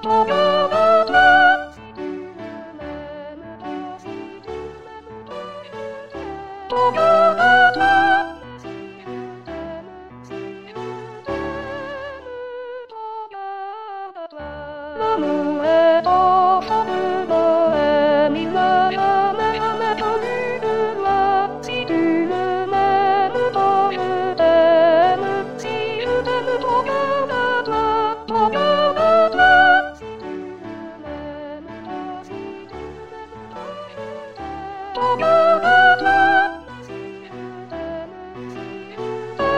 L'amour enfant de bohème, il n'a jamais connu de loi. Si tu le m'aimes pas, je t'aime. Si je t'aime, ton cœur à toi, ton cœur à toi. Si tu le m'aimes pas, si tu m'aimes pas, je t'aime. Ton cœur à toi. Si je t'aime, si je t'aime.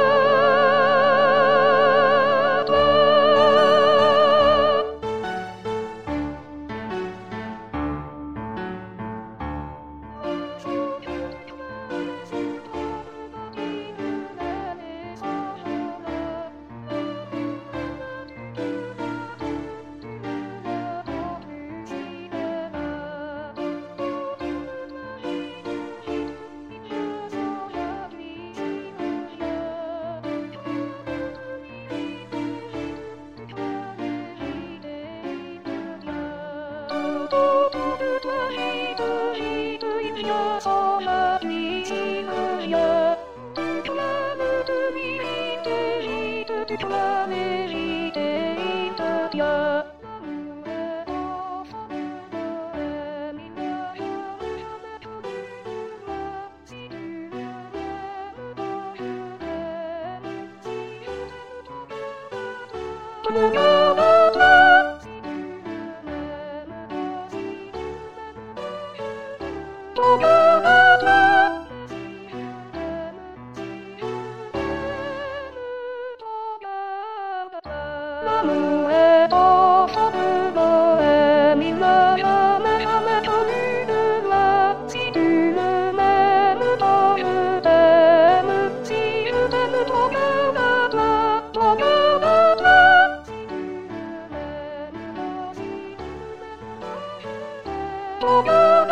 La vérité, il te vient. L'amour est enfant de bohème, il n'a jamais connu de loi. Si tu le m'aimes pas, je t'aime. Si je t'aime, ton cœur à toi. Si tu le m'aimes pas, si tu m'aimes pas, je t'aime. Ton cœur à toi. L'amour est enfant de bohème, il n'a jamais connu de loi. Si tu le m'aimes pas, je t'aime. Si je t'aime, ton cœur à toi, ton cœur à toi. Si tu le m'aimes pas, si tu m'aimes pas, je t'aime. Ton cœur